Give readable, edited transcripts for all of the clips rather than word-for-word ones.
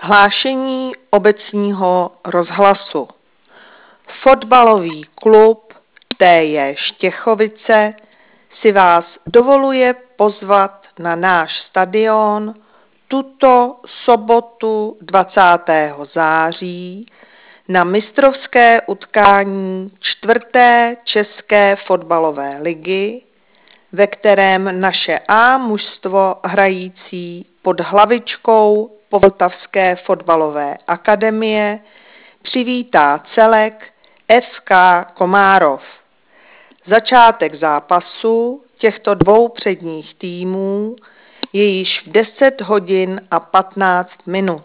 Hlášení obecního rozhlasu. Fotbalový klub TJ Štěchovice si vás dovoluje pozvat na náš stadion tuto sobotu 20. září na mistrovské utkání 4. české fotbalové ligy, ve kterém naše A mužstvo hrající pod hlavičkou Povltavské fotbalové akademie přivítá celek FK Komárov. Začátek zápasu těchto dvou předních týmů je již v 10 hodin a 15 minut.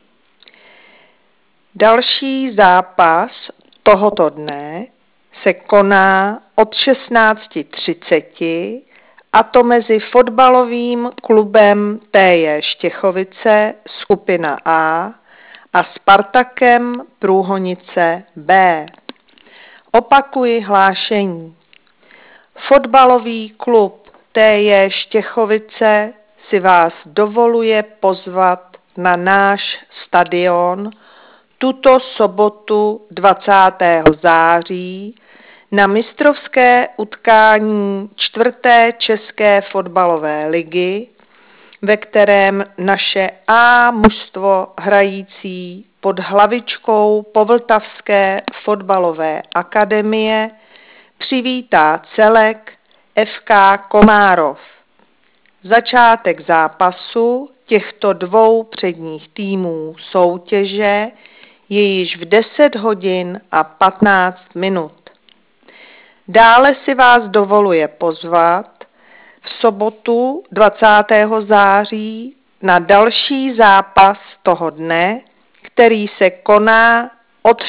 Další zápas tohoto dne se koná od 16:30, a to mezi fotbalovým klubem TJ Štěchovice skupina A a Spartakem Průhonice B. Opakuji hlášení. Fotbalový klub TJ Štěchovice si vás dovoluje pozvat na náš stadion tuto sobotu 20. září na mistrovské utkání 4. české fotbalové ligy, ve kterém naše A mužstvo hrající pod hlavičkou Povltavské fotbalové akademie přivítá celek FK Komárov. Začátek zápasu těchto dvou předních týmů soutěže je již v 10 hodin a 15 minut. Dále si vás dovoluje pozvat v sobotu 20. září na další zápas toho dne, který se koná od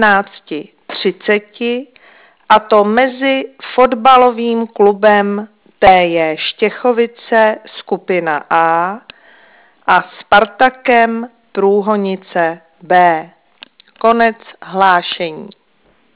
16:30, a to mezi fotbalovým klubem TJ Štěchovice skupina A a Spartakem Průhonice B. Konec hlášení.